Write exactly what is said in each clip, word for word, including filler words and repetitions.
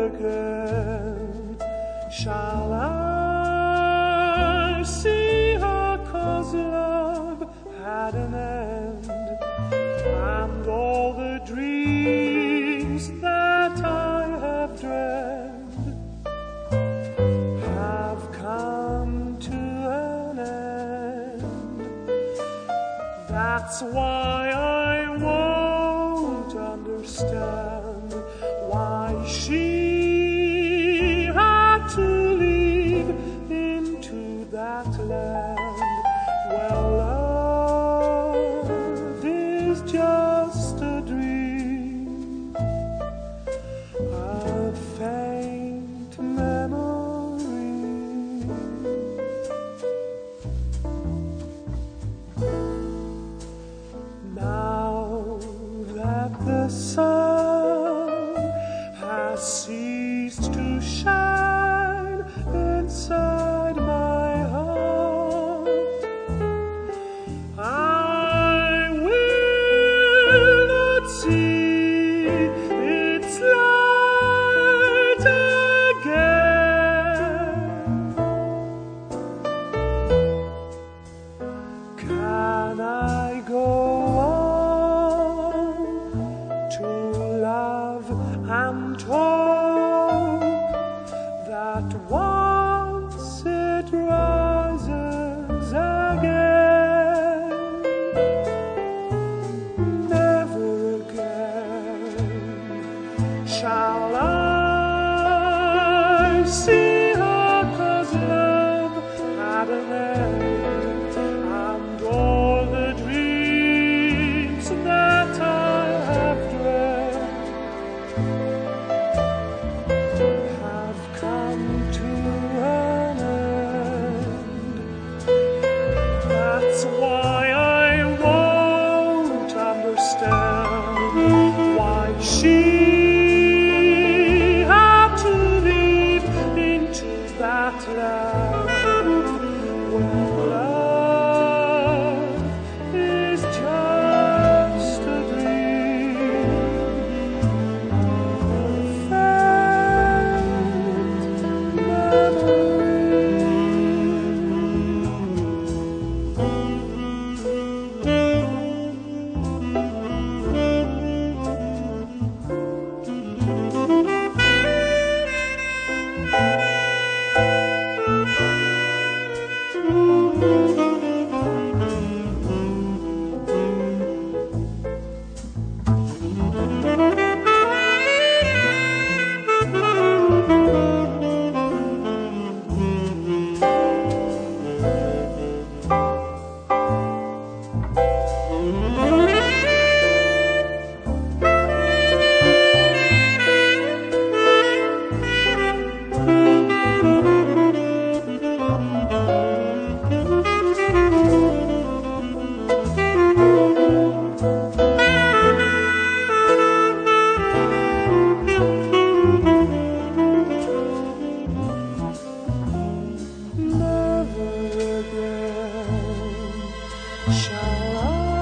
again shall I see her, 'cause love had an end, and all the dreams that I have dreamed have come to an end. That's why I won't understand why she had to leave into that land where love is just a dream, a faint memory. Now that the sun has ceased to shine inside my heart, I will not see its light again. Can I go on to love and hope that once it rises again? Never again shall I see her, 'cause love had an end, and all the dreams that I have dreamt have come to an end. That's why I won't understand why she had to leave into that land where love is just a dream, a faint memory. Shall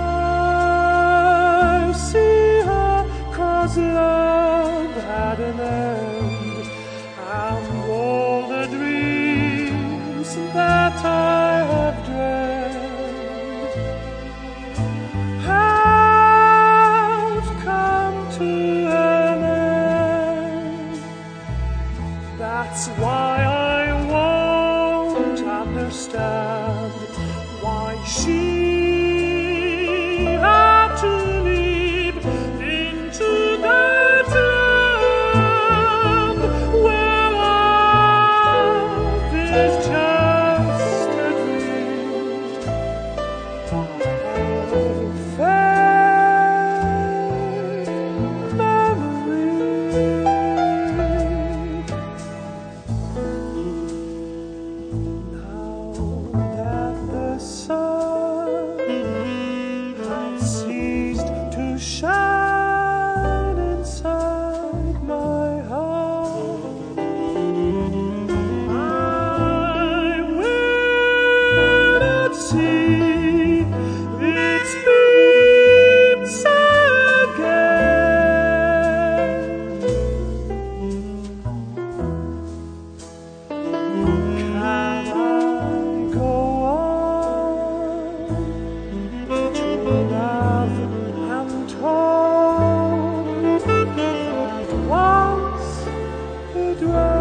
I see her, 'cause love had an end, and all the dreams that I have dreamed have come to an end. That's why I won't understand why she had to leave into that land where love is just a dream, a faint memory. Now dwell.